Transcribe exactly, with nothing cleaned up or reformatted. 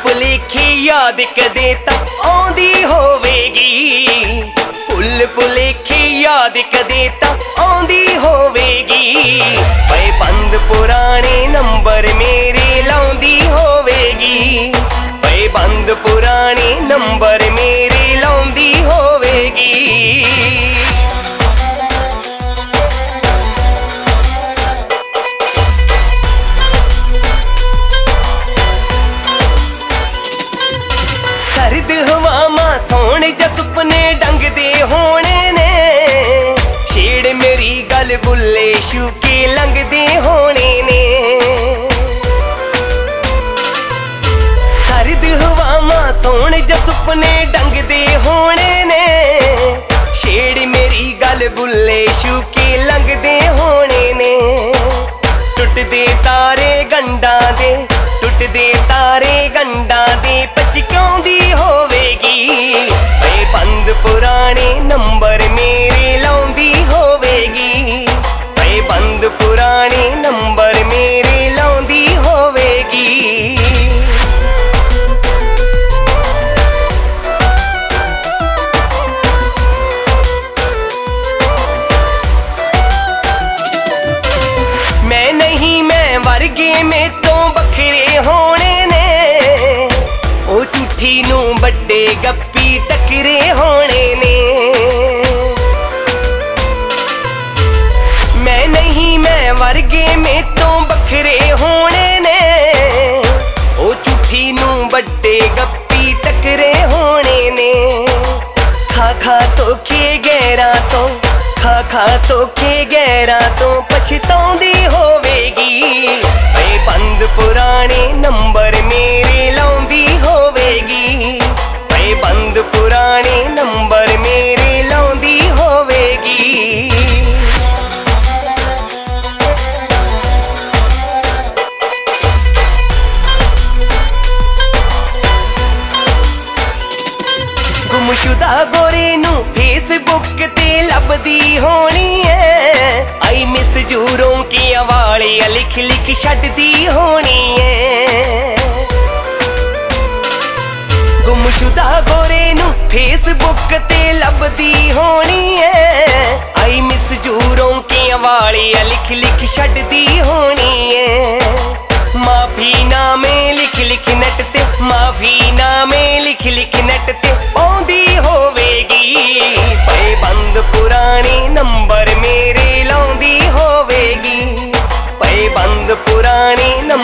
ਭੁਲੇਖੇ याद कदे तां आउंदी होवेगी, भुल भुलेखे याद कदे तां आउंदी होवेगी। पए बंद पुराने नंबर मेरे लाउंदी होवेगी, पए बंद पुराने नंबर मेरे लाउंदी होवेगी। सर्द हवावां सोण ज सुपने डंगदे होने ने, छेड़ मेरी गल बुल्ले शूके लंघदे होने ने। सर्द हवावां सोण ज सुपने डंगदे होने ने, छेड़ मेरी गल बुल्ले शूके लंघदे होने ने। टुटदे तारे गंढां दे, टुटदे तारे गंढां दे पचकाउंदी होवेगी, पए बंद पुराने नंबर मेरे लाउंदी होवेगी, पए बंद पुराने नंबर मेरे लाउंदी होवेगी। मैं नहीं मैं वर्गे में तो बखरे होने ने, ओ झूठी नू बड़े गप्पी टकरे होने ने। मैं नहीं मैं वर्गे में तो बखरे होने ने, ओ झूठी नू बड़े गप्पी टकरे होने ने। खा खा तो खे गैरा तो, खा खा तो खे गैरा तो पछताउंदी होवेगी, पए बंद पुराने नंबर मेरे लाउंदी होवेगी, पए बंद पुराने नंबर मेरे लाउंदी होवेगी। गुमशुदा गोरे नू फेसबुक ते लभदी होनी है, आई मिस जूरों के हवाले लिख लिख छड्डदी होनी है। गुमशुदा गोरे नू फेसबुक ते लभदी होनी है, आई मिस जूरों के हवाले लिख लिख छड्डदी होनी है। माफी नामे लिख लिख नट ते, माफी नामे लिख लिख नट ते आउंदी होवेगी, पए बंद पुराने नंबर मेरे लाउंदी होवेगी, पए बंद पुराने नंबर